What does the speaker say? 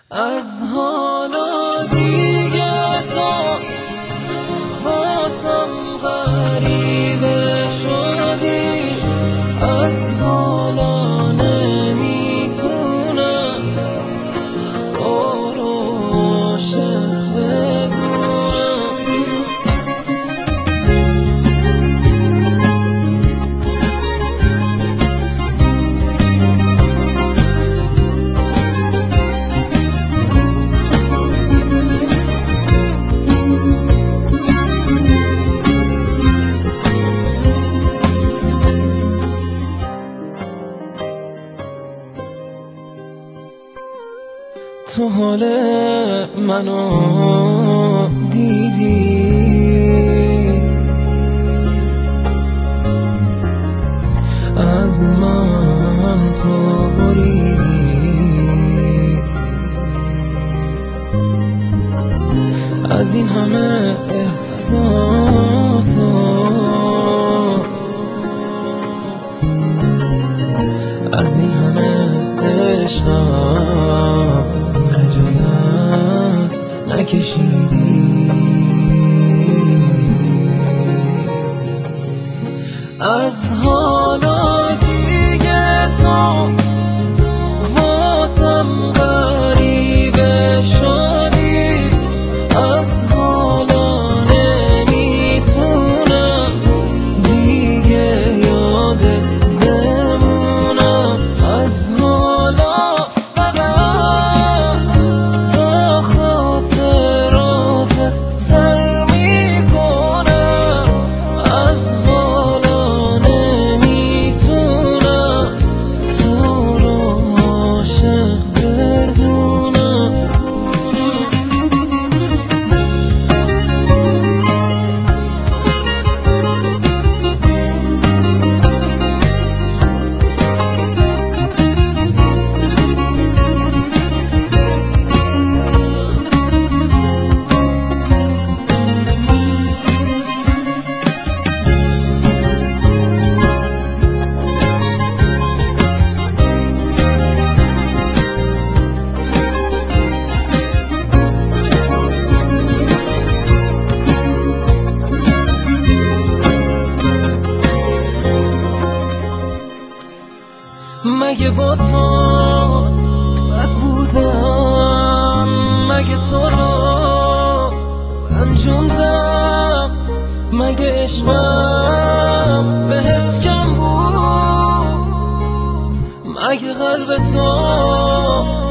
از حالا دیگه تو واسم غریبه شدی، از حالا نمیتونم تو رو عاشق بدونم. تو حال منو دیدی، از من تو بریدی، از این همه احساس از این همه عشقم خجالت نکشیدی. از حالا دیگه تو واسم غریبه شدی، از حالا نمیتونم دیگه یادت بمونم. از حالا فقط با خاطراتت سر میکنم، از حالا نمیتونم تو رو عاشق بدونم. مگه با تو بد بودم، مگه تو رو رنجوندم، مگه عشقم بهت کم بود، مگه قلب تو